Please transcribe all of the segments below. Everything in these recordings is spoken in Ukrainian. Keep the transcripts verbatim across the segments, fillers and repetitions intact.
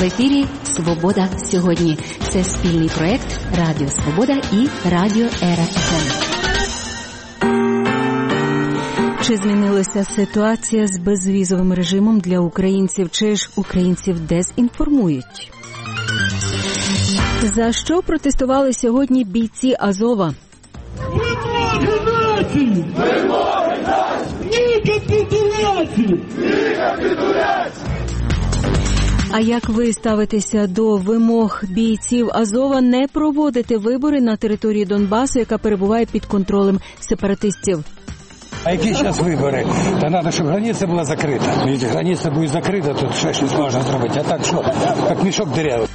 ефірі «Свобода сьогодні». Це спільний проєкт Радіо Свобода і Радіо Ера-еф ем. Чи змінилася ситуація з безвізовим режимом для українців, чи ж українців дезінформують? За що протестували сьогодні бійці Азова? Вимоги нації! Вимоги нації! Ні капітуляції! Ні капітуляції! А як ви ставитеся до вимог бійців Азова не проводити вибори на території Донбасу, яка перебуває під контролем сепаратистів? А які зараз вибори? Та треба, щоб границя була закрита. Якщо границя буде закрита, то ще щось можна зробити. А так що, як мішок дерев.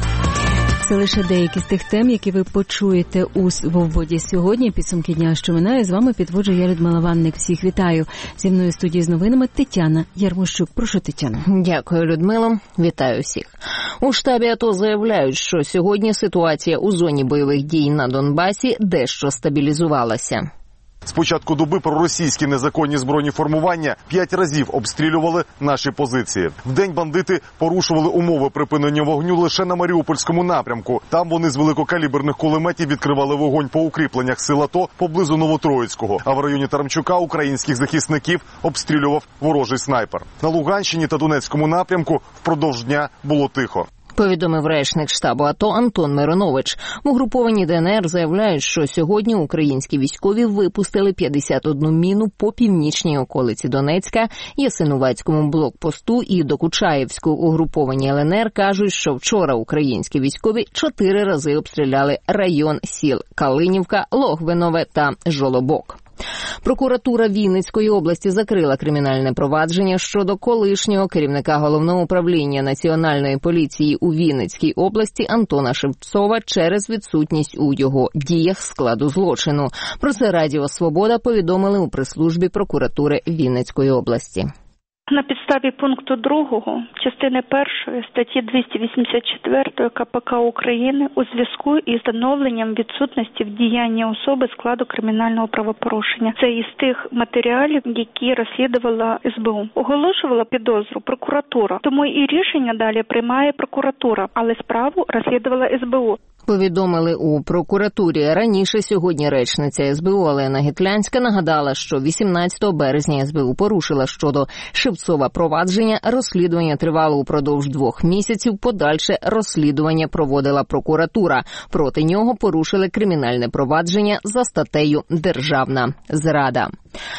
Це лише деякі з тих тем, які ви почуєте у «Свободі сьогодні». Підсумки дня, що минає. З вами підводжу я, Людмила Ванник. Всіх вітаю. Зі мною в студії з новинами Тетяна Ярмощук. Прошу, Тетяна. Дякую, Людмила. Вітаю всіх. У штабі АТО заявляють, що сьогодні ситуація у зоні бойових дій на Донбасі дещо стабілізувалася. З початку доби проросійські незаконні збройні формування п'ять разів обстрілювали наші позиції. Вдень бандити порушували умови припинення вогню лише на Маріупольському напрямку. Там вони з великокаліберних кулеметів відкривали вогонь по укріпленнях сил АТО поблизу Новотроїцького. А в районі Тарамчука українських захисників обстрілював ворожий снайпер. На Луганщині та Донецькому напрямку впродовж дня було тихо. Повідомив речник штабу АТО Антон Миронович. В угрупованні ДНР заявляють, що сьогодні українські військові випустили п'ятдесят одну міну по північній околиці Донецька, Ясинуватському блокпосту і Докучаєвську. Угруповані ЛНР кажуть, що вчора українські військові чотири рази обстріляли район сіл Калинівка, Логвинове та Жолобок. Прокуратура Вінницької області закрила кримінальне провадження щодо колишнього керівника Головного управління Національної поліції у Вінницькій області Антона Шевцова через відсутність у його діях складу злочину. Про це Радіо Свобода повідомили у прес-службі прокуратури Вінницької області. На підставі пункту другого частини першої статті двісті вісімдесят чотири КПК України у зв'язку із встановленням відсутності в діянні особи складу кримінального правопорушення. Це із тих матеріалів, які розслідувала ес бе у. Оголошувала підозру прокуратура, тому і рішення далі приймає прокуратура, але справу розслідувала ес бе у. Повідомили у прокуратурі. Раніше сьогодні речниця ес бе у Олена Гітлянська нагадала, що вісімнадцятого березня ес бе у порушила щодо Шевцова провадження. Розслідування тривало упродовж двох місяців. Подальше розслідування проводила прокуратура. Проти нього порушили кримінальне провадження за статтею «Державна зрада».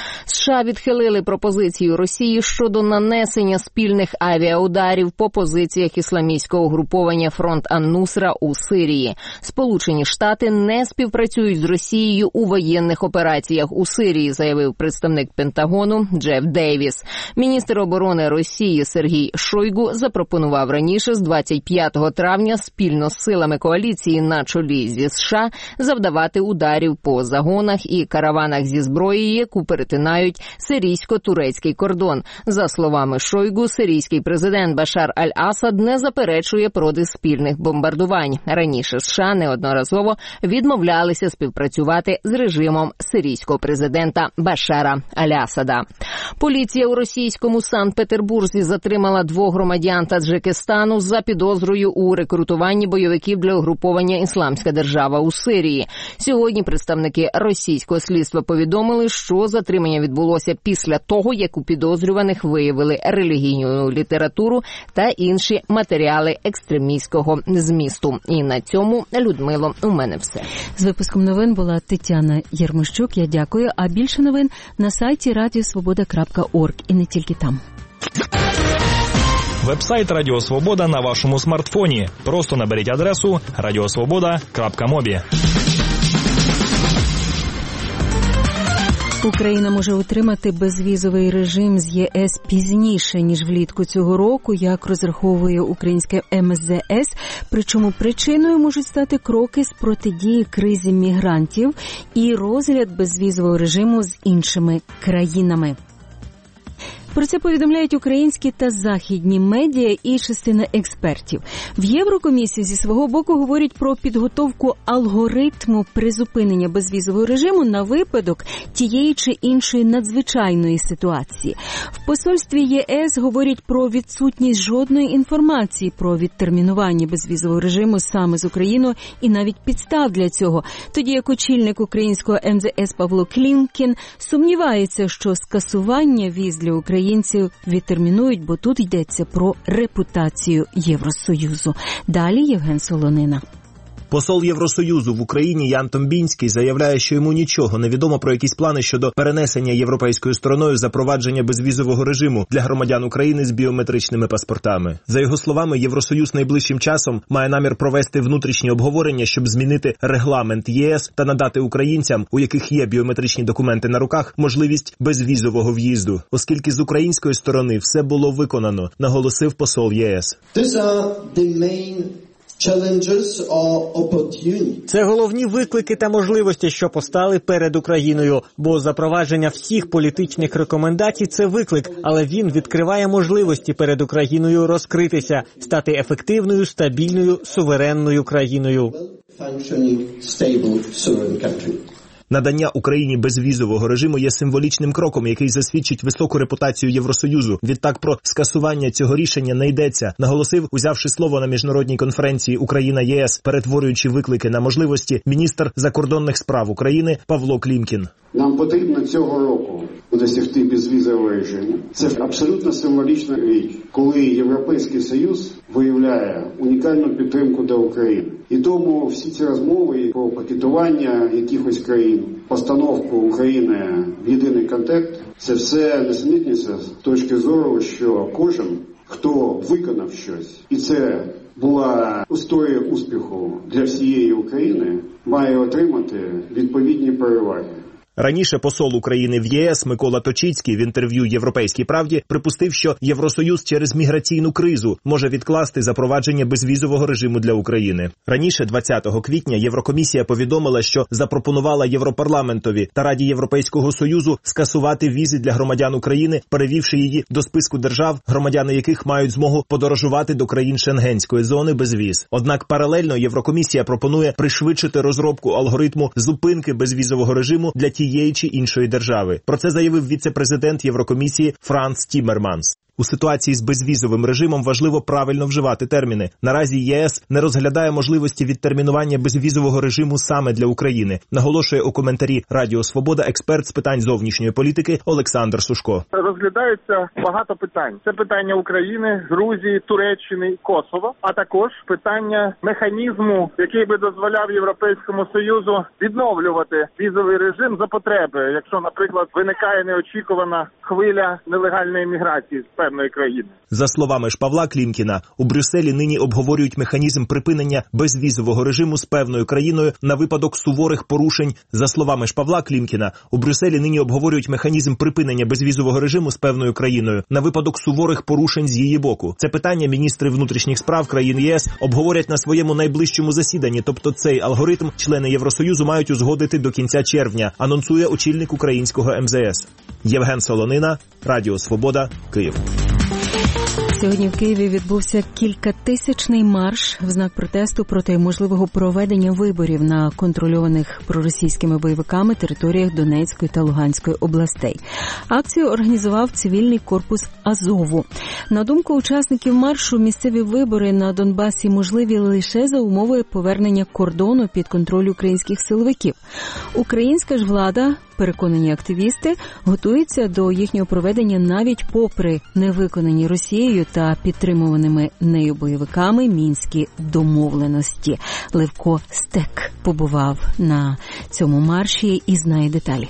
США відхилили пропозицію Росії щодо нанесення спільних авіаударів по позиціях ісламістського угруповання «Фронт ан-Нусра» у Сирії. Сполучені Штати не співпрацюють з Росією у воєнних операціях у Сирії, заявив представник Пентагону Джеф Дейвіс. Міністр оборони Росії Сергій Шойгу запропонував раніше з двадцять п'ятого травня спільно з силами коаліції на чолі зі США завдавати ударів по загонах і караванах зі зброєю, яку перетинають сирійсько-турецький кордон. За словами Шойгу, сирійський президент Башар аль-Асад не заперечує проти спільних бомбардувань. Раніше США неодноразово відмовлялися співпрацювати з режимом сирійського президента Башара аль-Асада. Поліція у російському Санкт-Петербурзі затримала двох громадян Таджикистану за підозрою у рекрутуванні бойовиків для угруповання «Ісламська держава» у Сирії. Сьогодні представники російського слідства повідомили, що затримання відбулося після того, як у підозрюваних виявили релігійну літературу та інші матеріали екстремістського змісту. І на цьому, Людмило, у мене все. З випуском новин була Тетяна Ярмощук. Я дякую. А більше новин на сайті радіосвобода крапка орг. І не тільки там. Веб-сайт Радіо Свобода на вашому смартфоні. Просто наберіть адресу радіосвобода крапка мобі. Україна може отримати безвізовий режим з є ес пізніше, ніж влітку цього року, як розраховує українське ем ес де ес. Причому причиною можуть стати кроки з протидії кризі мігрантів і розгляд безвізового режиму з іншими країнами. Про це повідомляють українські та західні медіа і частина експертів. В Єврокомісії зі свого боку говорять про підготовку алгоритму призупинення безвізового режиму на випадок тієї чи іншої надзвичайної ситуації. В посольстві ЄС говорять про відсутність жодної інформації про відтермінування безвізового режиму саме з Україною і навіть підстав для цього. Тоді як очільник українського ем зе ес Павло Клімкін сумнівається, що скасування віз для українців відтермінують, бо тут йдеться про репутацію Євросоюзу. Далі Євген Солонина. Посол Євросоюзу в Україні Ян Томбінський заявляє, що йому нічого не відомо про якісь плани щодо перенесення європейською стороною запровадження безвізового режиму для громадян України з біометричними паспортами. За його словами, Євросоюз найближчим часом має намір провести внутрішні обговорення, щоб змінити регламент ЄС та надати українцям, у яких є біометричні документи на руках, можливість безвізового в'їзду. Оскільки з української сторони все було виконано, наголосив посол ЄС. Це головні виклики та можливості, що постали перед Україною, бо запровадження всіх політичних рекомендацій – це виклик, але він відкриває можливості перед Україною розкритися, стати ефективною, стабільною, суверенною країною. Надання Україні безвізового режиму є символічним кроком, який засвідчить високу репутацію Євросоюзу. Відтак про скасування цього рішення не йдеться, наголосив, узявши слово на міжнародній конференції «Україна-ЄС», перетворюючи виклики на можливості, міністр закордонних справ України Павло Клімкін. Нам потрібно цього року досягти безвізового режиму. Це абсолютно символічна річ, коли Європейський Союз виявляє унікальну підтримку до України. І тому всі ці розмови про пакетування якихось країн, постановку України в єдиний контекст, це все несенітниця з точки зору, що кожен, хто виконав щось, і це була історія успіху для всієї України, має отримати відповідні переваги. Раніше посол України в ЄС Микола Точицький в інтерв'ю «Європейській правді» припустив, що Євросоюз через міграційну кризу може відкласти запровадження безвізового режиму для України. Раніше, двадцятого квітня, Єврокомісія повідомила, що запропонувала Європарламентові та Раді Європейського Союзу скасувати візи для громадян України, перевівши її до списку держав, громадяни яких мають змогу подорожувати до країн Шенгенської зони без віз. Однак паралельно Єврокомісія пропонує пришвидшити розробку алгоритму зупинки безвізового режиму для тієї тієї чи іншої держави. Про це заявив віце-президент Єврокомісії Франц Тіммерманс. У ситуації з безвізовим режимом важливо правильно вживати терміни. Наразі ЄС не розглядає можливості відтермінування безвізового режиму саме для України, наголошує у коментарі Радіо Свобода експерт з питань зовнішньої політики Олександр Сушко. Розглядається багато питань. Це питання України, Грузії, Туреччини і Косово, а також питання механізму, який би дозволяв Європейському Союзу відновлювати візовий режим за потреби, якщо, наприклад, виникає неочікувана хвиля нелегальної міграції з певної країни. За словами ж Павла Клімкіна, у Брюсселі нині обговорюють механізм припинення безвізового режиму з певною країною на випадок суворих порушень. За словами ж Павла Клімкіна, у Брюсселі нині обговорюють механізм припинення безвізового режиму з певною країною на випадок суворих порушень з її боку. Це питання міністри внутрішніх справ країн ЄС обговорять на своєму найближчому засіданні, тобто цей алгоритм члени Євросоюзу мають узгодити до кінця червня, анонсує очільник українського ем зе ес. Євген Солонина, Радіо Свобода, Київ. Сьогодні в Києві відбувся кількатисячний марш в знак протесту проти можливого проведення виборів на контрольованих проросійськими бойовиками територіях Донецької та Луганської областей. Акцію організував цивільний корпус Азову. На думку учасників маршу, місцеві вибори на Донбасі можливі лише за умови повернення кордону під контроль українських силовиків. Українська ж влада, переконані активісти, готується до їхнього проведення навіть попри невиконані Росією та підтримуваними нею бойовиками мінські домовленості. Левко Стек побував на цьому марші і знає деталі.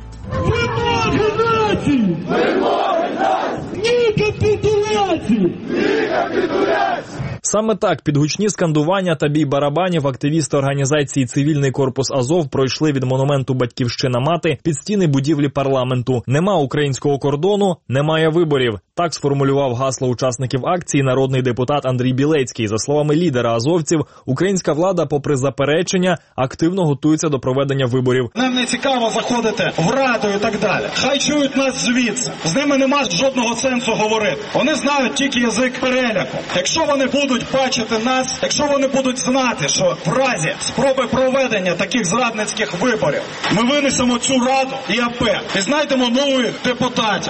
Вимоги нації! Вимоги нації! Ні капітуляції! Ні капітуляції! Саме так під гучні скандування та бій барабанів активісти організації «Цивільний корпус Азов» пройшли від монументу «Батьківщина-мати» під стіни будівлі парламенту. Нема українського кордону, немає виборів. Так сформулював гасло учасників акції народний депутат Андрій Білецький. За словами лідера азовців, українська влада, попри заперечення, активно готується до проведення виборів. Нам не цікаво заходити в Раду і так далі. Хай чують нас звідси. З ними нема жодного сенсу говорити. Вони знають тільки язик переляку. Якщо вони будуть бачити нас, якщо вони будуть знати, що в разі спроби проведення таких зрадницьких виборів ми винесемо цю Раду і АП і знайдемо нових депутатів.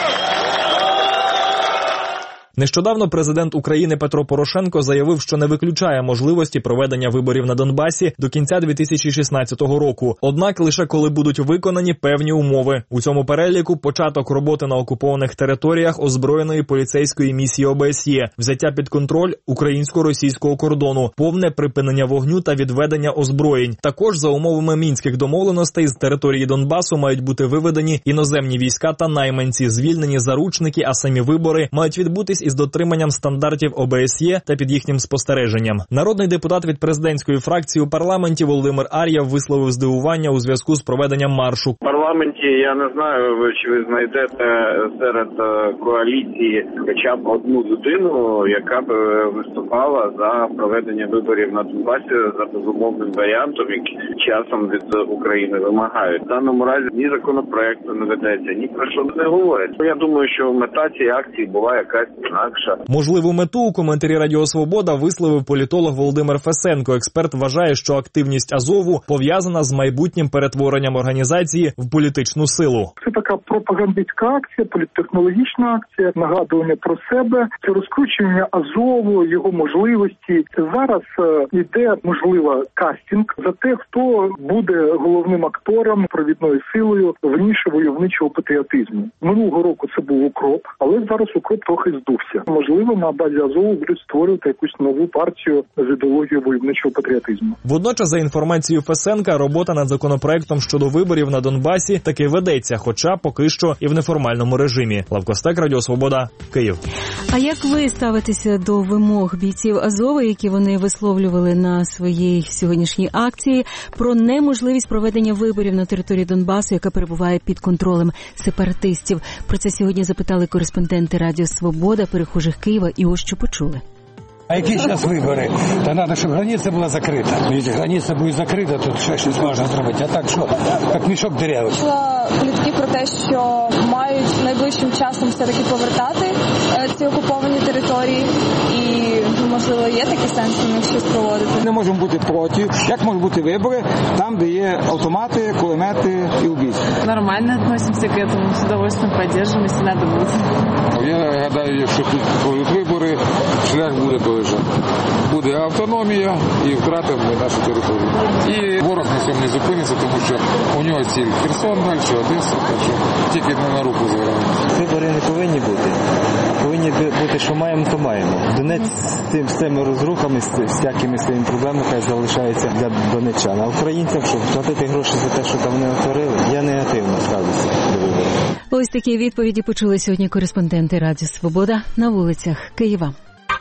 Нещодавно президент України Петро Порошенко заявив, що не виключає можливості проведення виборів на Донбасі до кінця дві тисячі шістнадцятого року. Однак лише коли будуть виконані певні умови. У цьому переліку початок роботи на окупованих територіях озброєної поліцейської місії О Б С Є, взяття під контроль українсько-російського кордону, повне припинення вогню та відведення озброєнь. Також за умовами мінських домовленостей з території Донбасу мають бути виведені іноземні війська та найманці, звільнені заручники, а самі вибори мають відбутись із дотриманням стандартів О Б С Є та під їхнім спостереженням. Народний депутат від президентської фракції у парламенті Володимир Ар'єв висловив здивування у зв'язку з проведенням маршу. В парламенті, я не знаю, чи ви знайдете серед коаліції хоча б одну людину, яка б виступала за проведення виборів на Донбасі за безумовним варіантом, який часом від України вимагають. В даному разі ні законопроекту не ведеться, ні про що не говорять. Я думаю, що мета цієї акції була якась інакша. Можливу мету у коментарі Радіо Свобода висловив політолог Володимир Фесенко. Експерт вважає, що активність Азову пов'язана з майбутнім перетворенням організації в політичну силу. Це така пропагандистська акція, політтехнологічна акція, нагадування про себе, це розкручування Азову, його можливості. Зараз йде, можливо, кастинг за те, хто буде головним актором, провідною силою в ніші войовничого патріотизму. Минулого року це був укроп, але зараз укроп трохи здувся. Можливо, на базі Азову будуть створювати якусь нову партію з ідеологією войовничого патріотизму. Водночас, за інформацією Фесенка, робота над законопроектом щодо виборів на Донбасі таки ведеться, хоча поки що і в неформальному режимі. Лавко Стек, Радіо Свобода, Київ. А як ви ставитеся до вимог бійців Азова, які вони висловлювали на своїй сьогоднішній акції, про неможливість проведення виборів на території Донбасу, яка перебуває під контролем сепаратистів? Про це сьогодні запитали кореспонденти Радіо Свобода, перехожих Києва, і ось що почули. А які зараз вибори? Та треба, щоб границя була закрита. Якщо границя буде закрита, то ще щось можна зробити. А так що? Як мішок дирявий. Чула політиків про те, що мають найближчим часом все-таки повертати ці окуповані території. І, можливо, є такий сенс на них щось проводити? Не можемо бути проти. Як можуть бути вибори там, де є автомати, кулемети і убійства? Нормально відносимося к этому, з удовольствием підтримуємо, якщо треба буде. Я гадаю, якщо тут будуть вибори, шлях буде той же. Буде автономія і втратимо нашу територію. І ворог на цьому не зупиниться, тому що у нього ціль Херсон, далі Одеса, так що тільки не на руку зіграємо. Вибори не повинні бути. Повинні бути, що маємо, то маємо. Донець з, тим, з цими розрухами, з всякими своїми проблемами, хай залишається для донеччан. А українцям, щоб платити гроші за те, що там не отворили, я негативно ставлюся до виборів. Ось такі відповіді почули сьогодні кореспонденти Радіо Свобода на вулицях Києва.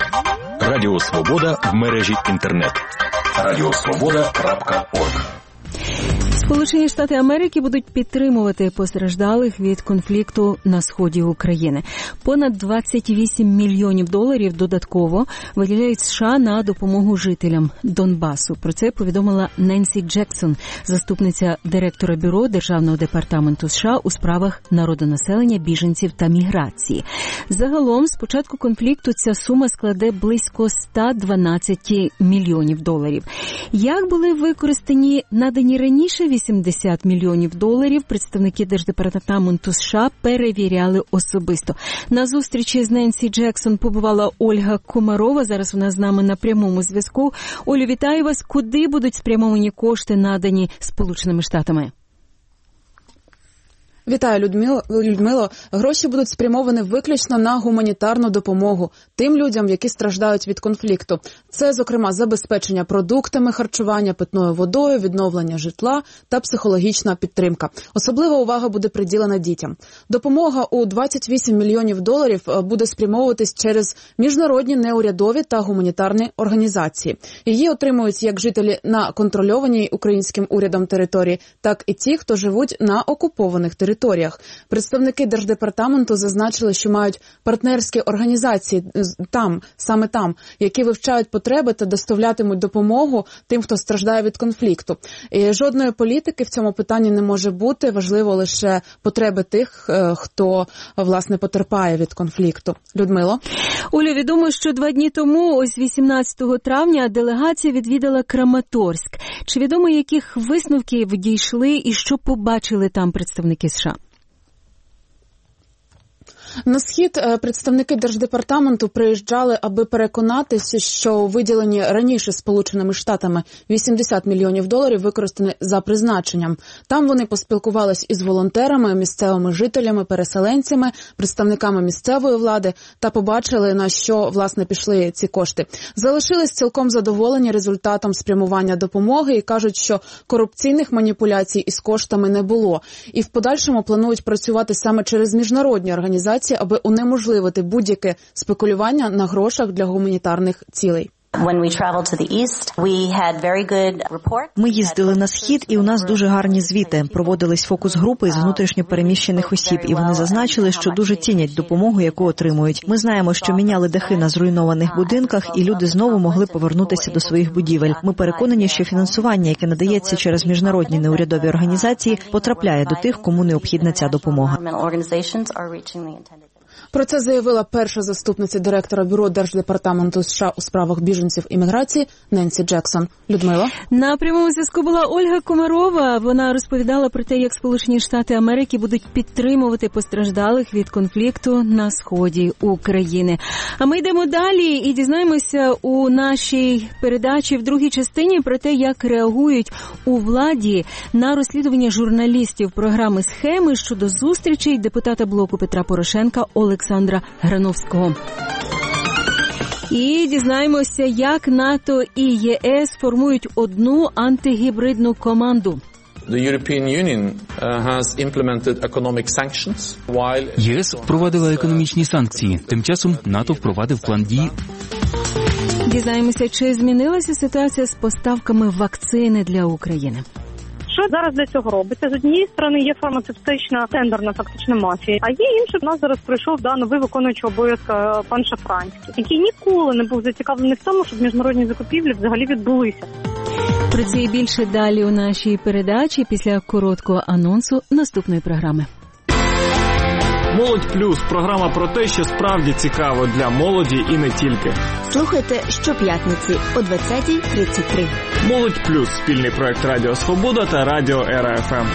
Радіо Свобода в мережі інтернет. радіосвобода крапка орг. Сполучені Штати Америки будуть підтримувати постраждалих від конфлікту на сході України. Понад двадцять вісім мільйонів доларів додатково виділяють США на допомогу жителям Донбасу. Про це повідомила Ненсі Джексон, заступниця директора Бюро Державного департаменту США у справах народонаселення, біженців та міграції. Загалом, з початку конфлікту ця сума складе близько сто дванадцять мільйонів доларів. Як були використані надані раніше вісімдесят мільйонів доларів, представники Держдепартаменту США перевіряли особисто. На зустрічі з Ненсі Джексон побувала Ольга Комарова. Зараз вона з нами на прямому зв'язку. Олю, вітаю вас. Куди будуть спрямовані кошти, надані Сполученими Штатами? Вітаю, Людмило. Людмило. Гроші будуть спрямовані виключно на гуманітарну допомогу тим людям, які страждають від конфлікту. Це, зокрема, забезпечення продуктами харчування, питною водою, відновлення житла та психологічна підтримка. Особлива увага буде приділена дітям. Допомога у двадцять вісім мільйонів доларів буде спрямовуватись через міжнародні неурядові та гуманітарні організації. Її отримують як жителі на контрольованій українським урядом території, так і ті, хто живуть на окупованих територіях. територіях. Представники Держдепартаменту зазначили, що мають партнерські організації там, саме там, які вивчають потреби та доставлятимуть допомогу тим, хто страждає від конфлікту. І жодної політики в цьому питанні не може бути, важливо лише потреби тих, хто, власне, потерпає від конфлікту. Людмило? Олю, відомо, що два дні тому, ось вісімнадцятого травня, делегація відвідала Краматорськ. Чи відомо, яких висновків дійшли і що побачили там представники США? На схід представники Держдепартаменту приїжджали, аби переконатися, що виділені раніше Сполученими Штатами вісімдесят мільйонів доларів використані за призначенням. Там вони поспілкувались із волонтерами, місцевими жителями, переселенцями, представниками місцевої влади та побачили, на що, власне, пішли ці кошти. Залишились цілком задоволені результатом спрямування допомоги і кажуть, що корупційних маніпуляцій із коштами не було. І в подальшому планують працювати саме через міжнародні організації, аби унеможливити будь-яке спекулювання на грошах для гуманітарних цілей. Ми їздили на схід, і у нас дуже гарні звіти. Проводились фокус-групи з внутрішньо переміщених осіб, і вони зазначили, що дуже цінять допомогу, яку отримують. Ми знаємо, що міняли дахи на зруйнованих будинках, і люди знову могли повернутися до своїх будівель. Ми переконані, що фінансування, яке надається через міжнародні неурядові організації, потрапляє до тих, кому необхідна ця допомога. Про це заявила перша заступниця директора Бюро Держдепартаменту США у справах біженців і міграції Ненсі Джексон. Людмила? На прямому зв'язку була Ольга Комарова. Вона розповідала про те, як Сполучені Штати Америки будуть підтримувати постраждалих від конфлікту на сході України. А ми йдемо далі і дізнаємося у нашій передачі в другій частині про те, як реагують у владі на розслідування журналістів програми «Схеми» щодо зустрічей депутата блоку Петра Порошенка Олександра Грановського. І дізнаємося, як НАТО і ЄС формують одну антигібридну команду. ЄС впровадила економічні санкції. Тим часом НАТО впровадив план дій. Дізнаємося, чи змінилася ситуація з поставками вакцини для України. Що зараз для цього робиться? З однієї сторони є фармацевтична тендерна фактично мафія, а є інше. У нас зараз прийшов да, новий виконуючий обов'язки пан Шафранський, який ніколи не був зацікавлений в тому, щоб міжнародні закупівлі взагалі відбулися. Про це і більше далі у нашій передачі після короткого анонсу наступної програми. Молодь Плюс – програма про те, що справді цікаво для молоді і не тільки. Слухайте щоп'ятниці о двадцятій тридцять три. Молодь Плюс – спільний проект Радіо Свобода та Радіо Ера еф ем.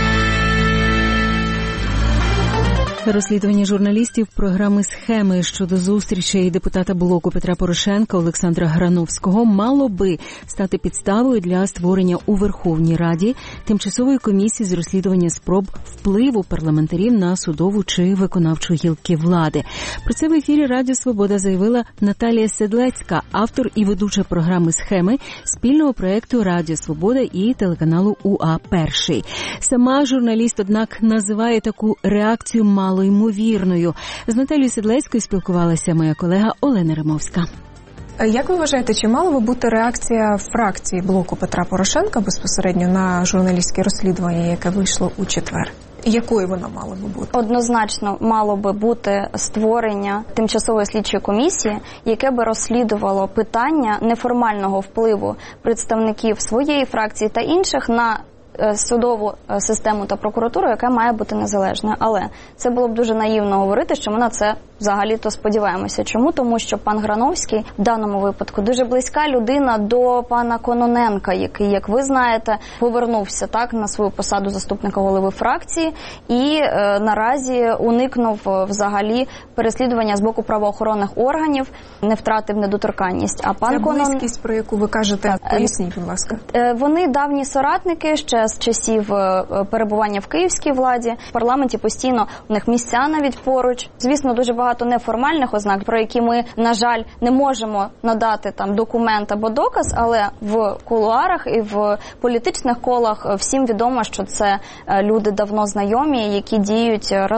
Розслідування журналістів програми «Схеми» щодо зустрічей депутата блоку Петра Порошенка Олександра Грановського мало би стати підставою для створення у Верховній Раді тимчасової комісії з розслідування спроб впливу парламентарів на судову чи виконавчу гілки влади. Про це в ефірі Радіо Свобода заявила Наталія Седлецька, автор і ведуча програми «Схеми» спільного проєкту Радіо Свобода і телеканалу УА «Перший». Сама журналіст, однак, називає таку реакцію мало ймовірною. З Наталією Седлецькою спілкувалася моя колега Олена Римовська. Як ви вважаєте, чи мала би бути реакція фракції блоку Петра Порошенка безпосередньо на журналістське розслідування, яке вийшло у четвер? Якою вона мала би бути? Однозначно мало би бути створення тимчасової слідчої комісії, яке би розслідувало питання неформального впливу представників своєї фракції та інших на судову систему та прокуратуру, яка має бути незалежною. Але це було б дуже наївно говорити, що ми на це взагалі-то сподіваємося. Чому? Тому що пан Грановський в даному випадку дуже близька людина до пана Кононенка, який, як ви знаєте, повернувся так на свою посаду заступника голови фракції і е, наразі уникнув взагалі переслідування з боку правоохоронних органів, не втратив недоторканність. А пан Це Конон... близькість, про яку ви кажете, поясніть, будь ласка. Е, вони давні соратники ще з часів перебування в київській владі. В парламенті постійно у них місця навіть поруч. Звісно, дуже багато неформальних ознак, про які ми, на жаль, не можемо надати там документ або доказ, але в кулуарах і в політичних колах всім відомо, що це люди давно знайомі, які діють разом.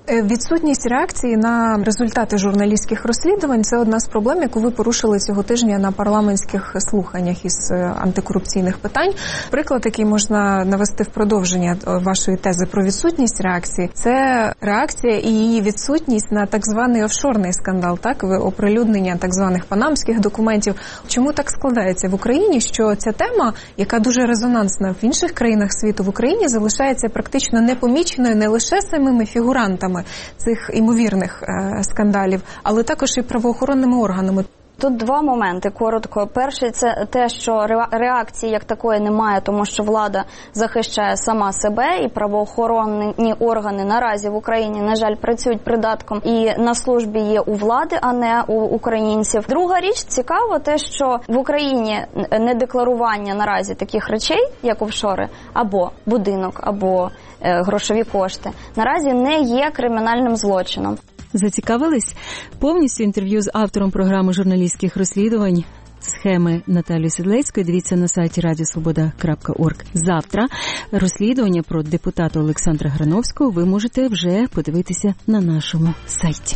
Відсутність реакції на результати журналістських розслідувань – це одна з проблем, яку ви порушили цього тижня на парламентських слуханнях із антикорупційних питань. Приклад, який можна навести в продовження вашої тези про відсутність реакції – це реакція і її відсутність на так званий офшорний скандал, так, оприлюднення так званих панамських документів. Чому так складається в Україні, що ця тема, яка дуже резонансна в інших країнах світу, в Україні залишається практично непоміченою не лише самими фігурантами цих імовірних е, скандалів, але також і правоохоронними органами? Тут два моменти, коротко. Перший – це те, що реакції як такої немає, тому що влада захищає сама себе, і правоохоронні органи наразі в Україні, на жаль, працюють придатком і на службі є у влади, а не у українців. Друга річ, цікаво те, що в Україні недекларування наразі таких речей, як офшори, або будинок, або е, грошові кошти, наразі не є кримінальним злочином. Зацікавились? Повністю інтерв'ю з автором програми журналістських розслідувань «Схеми» Наталією Седлецькою дивіться на сайті радіо свобода крапка орг. Завтра розслідування про депутата Олександра Грановського ви можете вже подивитися на нашому сайті.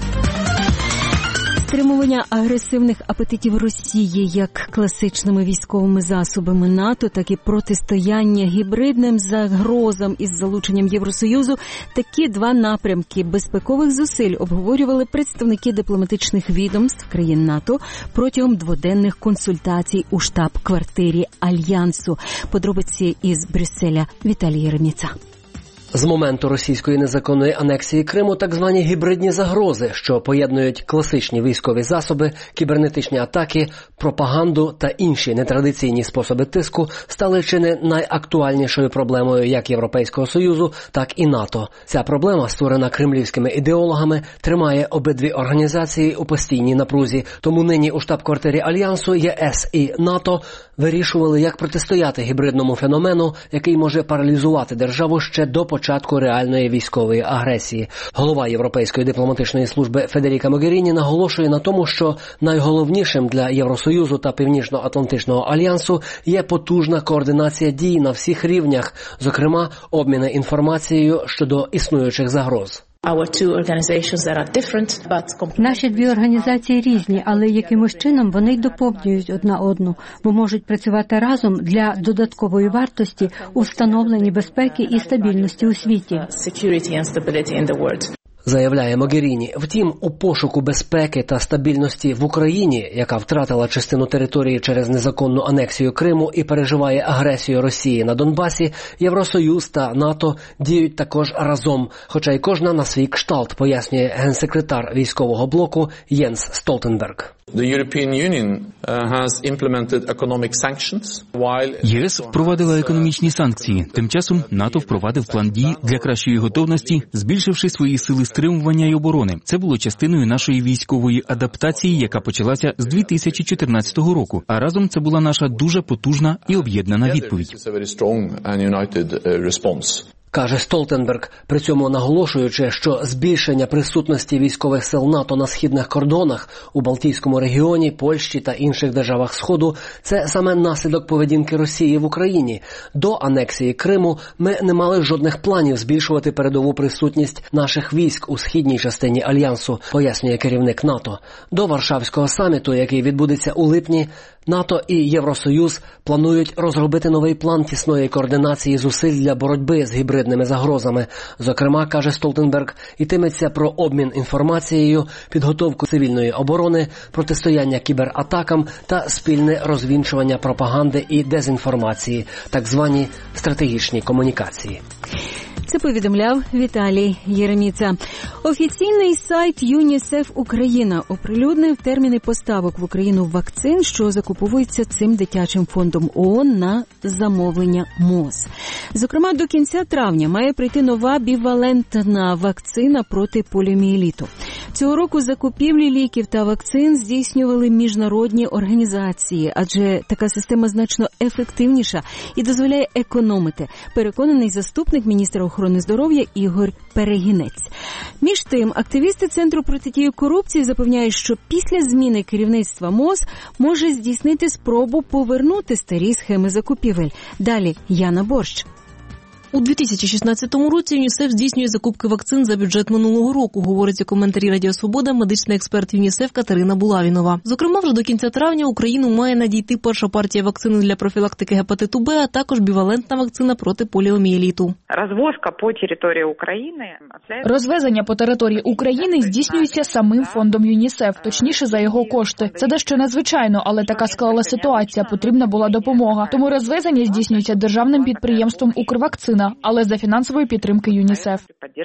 Стримування агресивних апетитів Росії як класичними військовими засобами НАТО, так і протистояння гібридним загрозам із залученням Євросоюзу – такі два напрямки безпекових зусиль обговорювали представники дипломатичних відомств країн НАТО протягом дводенних консультацій у штаб-квартирі Альянсу. Подробиці із Брюсселя Віталій Єреміца. З моменту російської незаконної анексії Криму так звані гібридні загрози, що поєднують класичні військові засоби, кібернетичні атаки, пропаганду та інші нетрадиційні способи тиску, стали чи не найактуальнішою проблемою як Європейського Союзу, так і НАТО. Ця проблема, створена кремлівськими ідеологами, тримає обидві організації у постійній напрузі. Тому нині у штаб-квартирі Альянсу ЄС і НАТО вирішували, як протистояти гібридному феномену, який може паралізувати державу ще до початку реальної військової агресії. Голова Європейської дипломатичної служби Федеріка Могеріні наголошує на тому, що найголовнішим для Євросоюзу та Північно-Атлантичного альянсу є потужна координація дій на всіх рівнях, зокрема обміни інформацією щодо існуючих загроз. Наші дві організації різні, але якимось чином вони й доповнюють одна одну, бо можуть працювати разом для додаткової вартості у встановленні безпеки і стабільності у світі. Заявляє Могеріні. Втім, у пошуку безпеки та стабільності в Україні, яка втратила частину території через незаконну анексію Криму і переживає агресію Росії на Донбасі, Євросоюз та НАТО діють також разом, хоча й кожна на свій кшталт, пояснює генсекретар військового блоку Єнс Столтенберг. ЄС впровадила економічні санкції. Тим часом НАТО впровадив план дій для кращої готовності, збільшивши свої сили стримування й оборони. Це було частиною нашої військової адаптації, яка почалася з дві тисячі чотирнадцятого року. А разом це була наша дуже потужна і об'єднана відповідь. Каже Столтенберг, при цьому наголошуючи, що збільшення присутності військових сил НАТО на східних кордонах у Балтійському регіоні, Польщі та інших державах Сходу – це саме наслідок поведінки Росії в Україні. До анексії Криму ми не мали жодних планів збільшувати передову присутність наших військ у східній частині Альянсу, пояснює керівник НАТО. До Варшавського саміту, який відбудеться у липні, НАТО і Євросоюз планують розробити новий план тісної координації зусиль для боротьби з гібридними загрозами. Зокрема, каже Столтенберг, йтиметься про обмін інформацією, підготовку цивільної оборони, протистояння кібератакам та спільне розвінчування пропаганди і дезінформації, так звані стратегічні комунікації. Це повідомляв Віталій Єреміца. Офіційний сайт ЮНІСЕФ Україна оприлюднив терміни поставок в Україну вакцин, що закуповуються цим дитячим фондом ООН на замовлення МОЗ. Зокрема, до кінця травня має прийти нова бівалентна вакцина проти поліомієліту. Цього року закупівлі ліків та вакцин здійснювали міжнародні організації, адже така система значно ефективніша і дозволяє економити, переконаний заступник міністра охорони здоров'я Ігор Перегінець. Між тим, активісти Центру протидії корупції запевняють, що після зміни керівництва МОЗ може здійснити спробу повернути старі схеми закупівель. Далі Яна Борщ. У дві тисячі шістнадцятому році ЮНІСЕФ здійснює закупки вакцин за бюджет минулого року, говорить у коментарі Радіо Свобода медичний експерт ЮНІСЕФ Катерина Булавінова. Зокрема, вже до кінця травня Україну має надійти перша партія вакцини для профілактики гепатиту Б, а також бівалентна вакцина проти поліомієліту. Розвозка по території України. Розвезення по території України здійснюється самим фондом ЮНІСЕФ, точніше за його кошти. Це дещо незвичайно, але така склала ситуація, потрібна була допомога. Тому розвезення здійснюється державним підприємством «Укрвакцина», але за фінансової підтримки ЮНІСЕФ.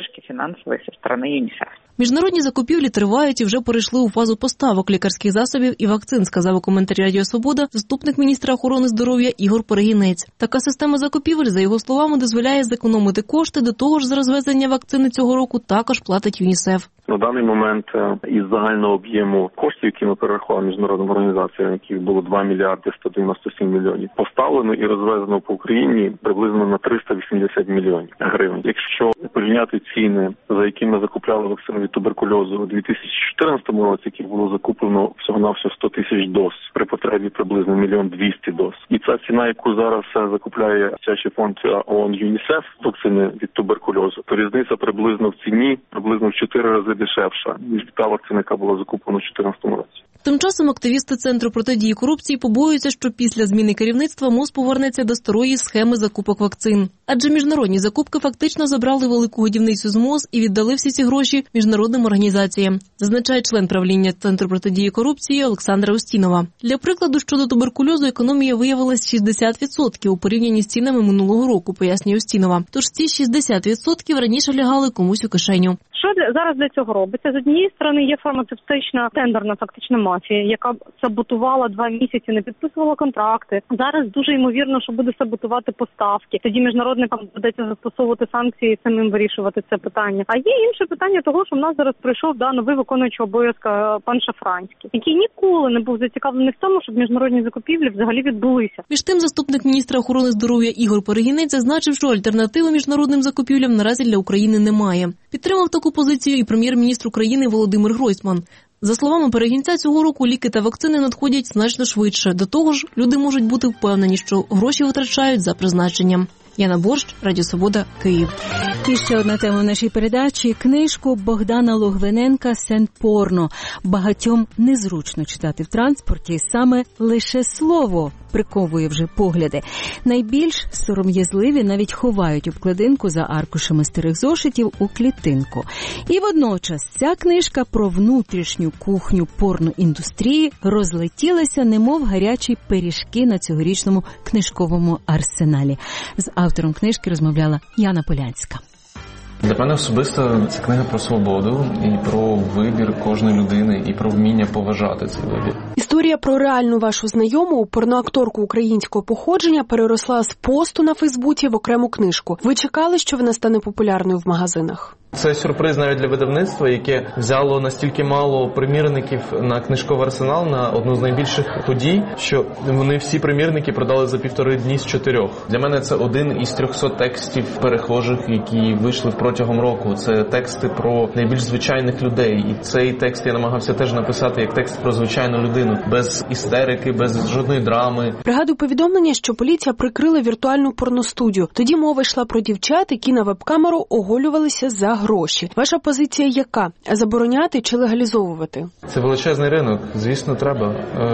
Міжнародні закупівлі тривають і вже перейшли у фазу поставок лікарських засобів і вакцин, сказав у коментарі Радіо Свобода заступник міністра охорони здоров'я Ігор Перегінець. Така система закупівель, за його словами, дозволяє зекономити кошти, до того ж за розвезення вакцини цього року також платить ЮНІСЕФ. На даний момент із загального об'єму коштів, які ми перерахували міжнародним організаціям, яких було два мільярди сто дев'яносто сім мільйонів, поставлено і розвезено по Україні приблизно на триста вісімдесят мільйонів гривень. Якщо порівняти ціни, за якими закупляли вакцину від туберкульозу у дві тисячі чотирнадцятому році, яких було закуплено всього-навсього сто тисяч доз, при потребі приблизно мільйон двісті доз. І ця ціна, яку зараз закупляє Святий фонд ООН ЮНІСЕФ, вакцини від туберкульозу, то різниця приблизно в ціні, приблизно в чотири рази дешевша, ніж та вакцина, яка була закуплена у дві тисячі чотирнадцятому році. Тим часом активісти Центру протидії корупції побоюються, що після зміни керівництва МОЗ повернеться до старої схеми закупок вакцин. Адже міжнародні закупки фактично забрали велику годівницю з МОЗ і віддали всі ці гроші міжнародним організаціям, зазначає член правління Центру протидії корупції Олександра Устінова. Для прикладу, щодо туберкульозу економія виявилась шістдесят відсотків у порівнянні з цінами минулого року, пояснює Устінова. Тож ці шістдесят відсотків раніше лягали комусь у кишеню. Що для, зараз для цього робиться? З однієї сторони є фармацевтична тендерна фактична мафія, яка саботувала два місяці, не підписувала контракти. Зараз дуже ймовірно, що буде саботувати поставки. Тоді міжнародникам доведеться застосовувати санкції і самим вирішувати це питання. А є інше питання того, що в нас зараз прийшов да, новий виконуючий обов'язка пан Шафранський, який ніколи не був зацікавлений в тому, щоб міжнародні закупівлі взагалі відбулися. Між тим, заступник міністра охорони здоров'я Ігор Перегінець зазначив, що альтернативи міжнародним закупівлям наразі для України немає. Підтримав таку позицію і прем'єр-міністр України Володимир Гройсман. За словами Перегінця, цього року ліки та вакцини надходять значно швидше. До того ж, люди можуть бути впевнені, що гроші витрачають за призначенням. Яна Борщ, Радіо Свобода, Київ. І ще одна тема в нашій передачі – книжку Богдана Логвиненка «Сент-Порно». Багатьом незручно читати в транспорті, саме лише слово приковує вже погляди. Найбільш сором'язливі навіть ховають обкладинку за аркушами старих зошитів у клітинку. І водночас ця книжка про внутрішню кухню порноіндустрії розлетілася, немов гарячі пиріжки на цьогорічному книжковому арсеналі. З автором книжки розмовляла Яна Полянська. Для мене особисто це книга про свободу і про вибір кожної людини, і про вміння поважати цей вибір. Історія про реальну вашу знайому, порноакторку українського походження, переросла з посту на Фейсбуці в окрему книжку. Ви чекали, що вона стане популярною в магазинах? Це сюрприз навіть для видавництва, яке взяло настільки мало примірників на книжковий арсенал, на одну з найбільших подій, що вони всі примірники продали за півтори дні з чотирьох. Для мене це один із трьохсот текстів перехожих, які вийшли протягом року. Це тексти про найбільш звичайних людей. І цей текст я намагався теж написати як текст про звичайну людину, без істерики, без жодної драми. Пригадую повідомлення, що поліція прикрила віртуальну порностудію. Тоді мова йшла про дівчат, які на веб-камеру оголювалися за гроші. Ваша позиція яка? Забороняти чи легалізовувати? Це величезний ринок. Звісно, треба.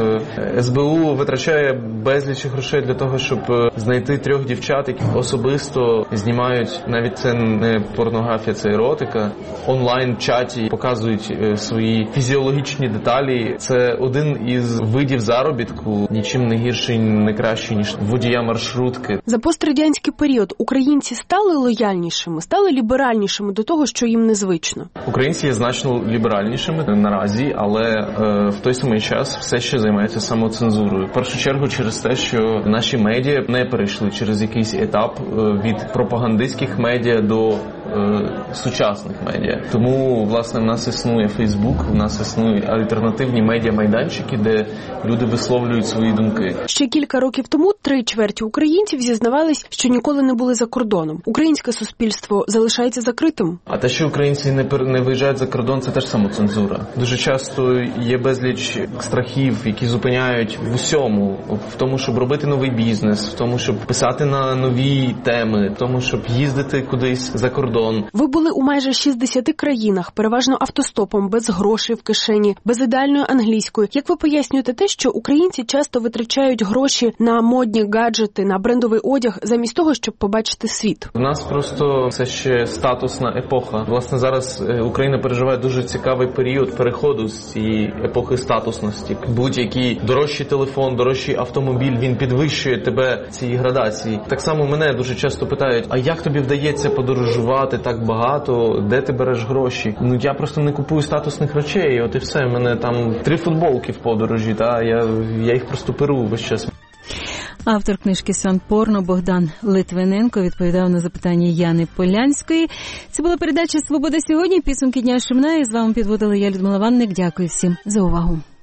ес бе у витрачає безліч грошей для того, щоб знайти трьох дівчат, які особисто знімають, навіть це не порнографія, це еротика, онлайн-чаті показують свої фізіологічні деталі. Це один із видів заробітку, нічим не гірший, не кращий, ніж водія маршрутки. За пострадянський період українці стали лояльнішими, стали ліберальнішими до того, що їм незвично? Українці є значно ліберальнішими наразі, але е, в той самий час все ще займаються самоцензурою. В першу чергу через те, що наші медіа не перейшли через якийсь етап е, від пропагандистських медіа до е, сучасних медіа. Тому, власне, в нас існує Фейсбук, в нас існують альтернативні медіа-майданчики, де люди висловлюють свої думки. Ще кілька років тому три чверті українців зізнавались, що ніколи не були за кордоном. Українське суспільство залишається закритим? А те, що українці не пер... не виїжджають за кордон, це теж самоцензура. Дуже часто є безліч страхів, які зупиняють в усьому, в тому, щоб робити новий бізнес, в тому, щоб писати на нові теми, в тому, щоб їздити кудись за кордон. Ви були у майже шістдесяти країнах, переважно автостопом, без грошей в кишені, без ідеальної англійської. Як ви пояснюєте те, що українці часто витрачають гроші на модні гаджети, на брендовий одяг, замість того, щоб побачити світ? У нас просто це ще статусна епоха. Власне, зараз Україна переживає дуже цікавий період переходу з цієї епохи статусності. Будь-який дорожчий телефон, дорожчий автомобіль, він підвищує тебе цієї градації. Так само мене дуже часто питають, а як тобі вдається подорожувати так багато, де ти береш гроші? Ну, я просто не купую статусних речей, от і все. У мене там три футболки в подорожі, та я, я їх просто перу весь час. Автор книжки «Сан порно» Богдан Литвиненко відповідав на запитання Яни Полянської. Це була передача «Свобода сьогодні». Підсумки дня Шумна. І з вами підводила я, Людмила Ванник. Дякую всім за увагу.